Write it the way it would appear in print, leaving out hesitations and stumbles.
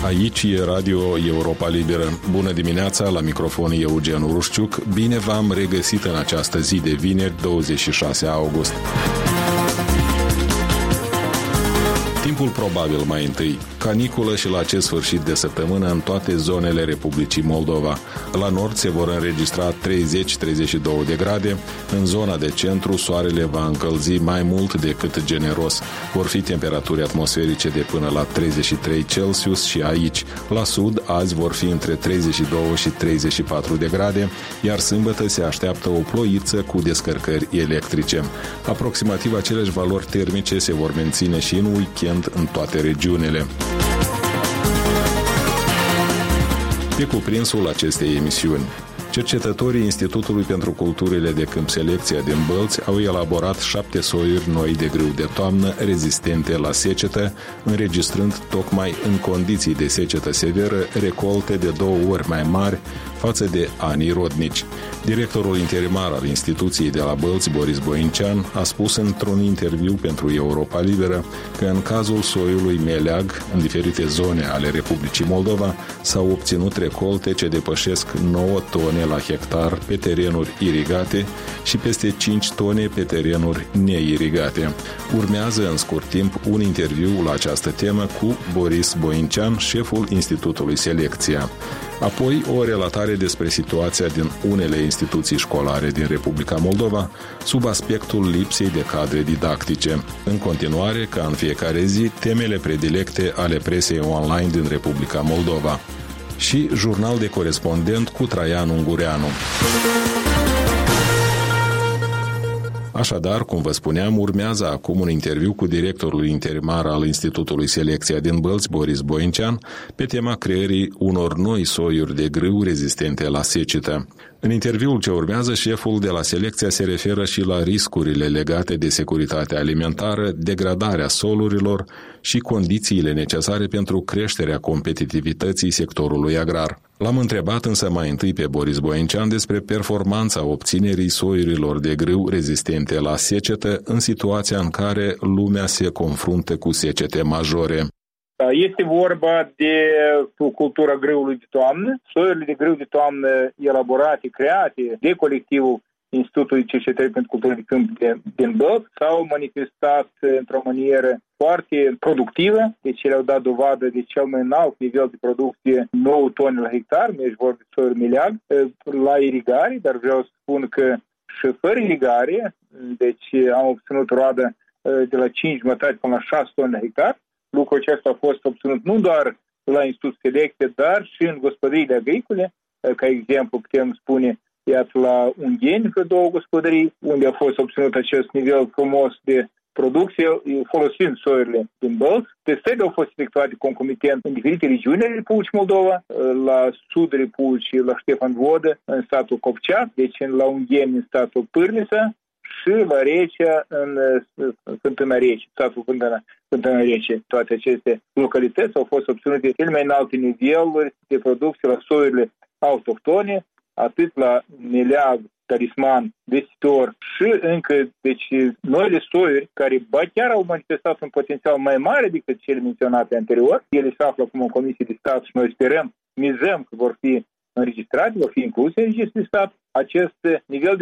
Aici e Radio Europa Liberă. Bună dimineața, la microfon Eugen Urușciuc. Bine v-am regăsit în această zi de vineri, 26 august. Timpul probabil mai întâi. Caniculă și la acest sfârșit de săptămână în toate zonele Republicii Moldova. La nord se vor înregistra 30-32 de grade. În zona de centru, soarele va încălzi mai mult decât generos. Vor fi temperaturi atmosferice de până la 33 Celsius și aici. La sud, azi vor fi între 32 și 34 de grade, iar sâmbătă se așteaptă o ploiță cu descărcări electrice. Aproximativ aceleași valori termice se vor menține și în weekend în toate regiunile. Pe cuprinsul acestei emisiuni, cercetătorii Institutului pentru Culturile de Câmp Selecția din Bălți au elaborat 7 soiuri noi de grâu de toamnă rezistente la secetă, înregistrând tocmai în condiții de secetă severă recolte de 2 ori mai mari față de anii rodnici. Directorul interimar al instituției de la Bălți, Boris Boincean, a spus într-un interviu pentru Europa Liberă că în cazul soiului meleag, în diferite zone ale Republicii Moldova, s-au obținut recolte ce depășesc 9 tone la hectar pe terenuri irigate și peste 5 tone pe terenuri neirigate. Urmează în scurt timp un interviu la această temă cu Boris Boincean, șeful Institutului Selecția. Apoi o relatare despre situația din unele instituții școlare din Republica Moldova sub aspectul lipsei de cadre didactice. În continuare, ca în fiecare zi, temele predilecte ale presei online din Republica Moldova. Și jurnal de corespondent cu Traian Ungureanu. Așadar, cum vă spuneam, urmează acum un interviu cu directorul interimar al Institutului Selecția din Bălți, Boris Boincean, pe tema creării unor noi soiuri de grâu rezistente la secetă. În interviul ce urmează, șeful de la Selecția se referă și la riscurile legate de securitatea alimentară, degradarea solurilor și condițiile necesare pentru creșterea competitivității sectorului agrar. L-am întrebat însă mai întâi pe Boris Boincean despre performanța obținerii soiurilor de grâu rezistente la secetă în situația în care lumea se confruntă cu secete majore. Este vorba de cultura grâului de toamnă. Soiurile de grâu de toamnă elaborate, create de colectivul Institutului Cercetării pentru Cultură de Câmp din Bălți s-au manifestat într-o manieră foarte productivă, deci ele au dat dovadă de cel mai înalt nivel de producție, 9 tone la hectar, deci vorba de soiuri meleag, la irigare, dar vreau să spun că și fără irigare, deci am obținut roadă de la 5,5 până la 6 tone la hectar. Lucrul acesta a fost obținut nu doar la Institutul Selecție, dar și în gospodăriile agricole. Ca exemplu, putem spune, iată la Ungheni, pe 2 gospodării, unde a fost obținut acest nivel frumos de producție, folosind soiurile din Bălți. Testările au fost efectuate concomitent în diferite regiuni ale Republicii Moldova, la sudul Republicii, la Ștefan Vodă, în statul Copcea, deci la Ungheni, în statul Pârnița, și la Recea, în Fântâna Rece, statul Fântâna Rece. Toate aceste localități au fost obținute cele mai înalte niveluri de producție la soiurile autohtone, atât la meleag, talisman, vestitor și încă, deci, noile soiuri care chiar au manifestat un potențial mai mare decât cele menționate anterior. Ele se află acum în Comisie de Stat și noi mizăm că vor fi înregistrate, vor fi incluse în registrul de stat. Acest nivel de